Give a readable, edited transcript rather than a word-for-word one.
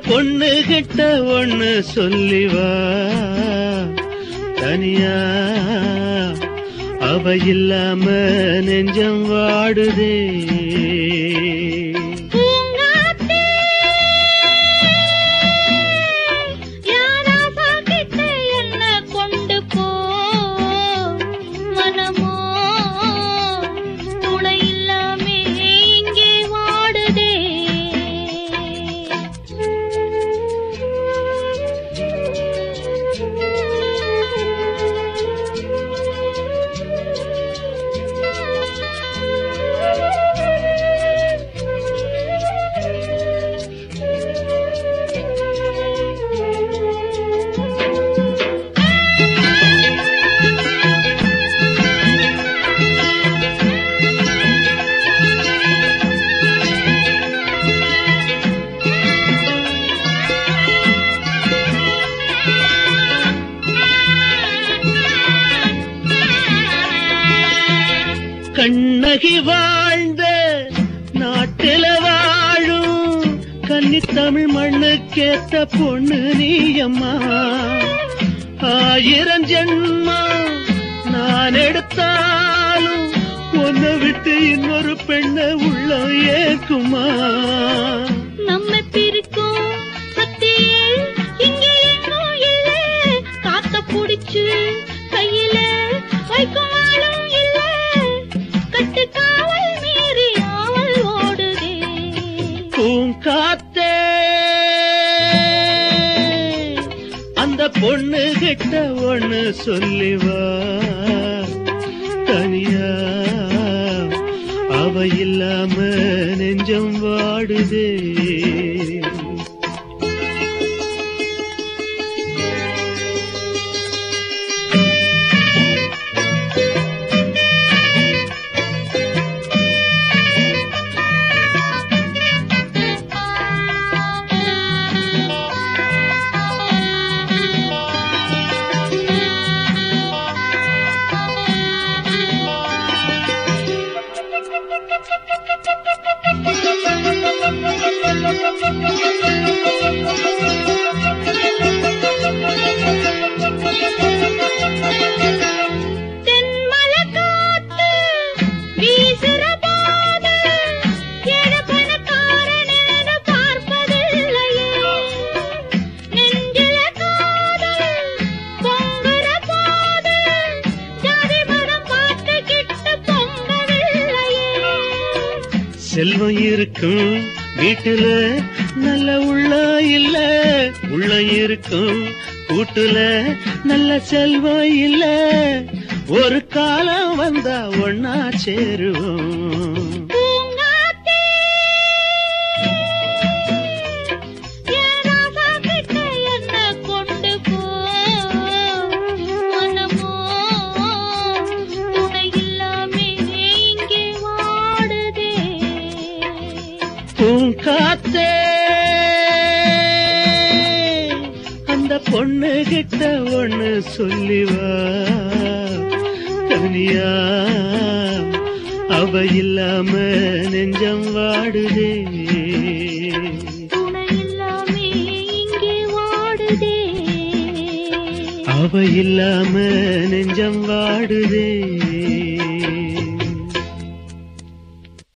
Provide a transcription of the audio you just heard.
பொண்ணு கிட்ட ஒண்ணு சொல்லிவா தனியா அவ இல்லாம நெஞ்சம் வாடுதே. கண்ணகி வாழ்ந்த நாட்டில வாழும் கன்னி தமிழ் மண்ணுக்கேத்த பொண்ணு நீயம்மா. 1000 ஜென்மா நான் எடுத்தாலும் ஒன்ன விட்டு இன்னொரு பெண்ணை உள்ள ஏக்குமா. நம்ம பிரிக்கும் சக்தியே இங்கே எங்கும் இல்லை, காத்த புடிச்சு கையில வைக்கும் காத்தே. அந்த பொண்ணு கிட்ட ஒண்ணு சொல்லிவா தனியா அவ இல்லாம நெஞ்சம் வாடுதே. செல்வம் இருக்கும் வீட்டுல நல்ல உள்ள இல்ல, உள்ள இருக்கும் கூட்டுல நல்ல செல்வம் இல்ல. ஒரு காலம் வந்தா ஒன்னா சேருவோம். காத்தே. அந்த பொண்ணு கிட்ட ஒண்ணு சொல்லிவா தனியா அவ இல்லாம நெஞ்சம் வாடுதே. அவ இல்லாம நெஞ்சம் வாடுதே.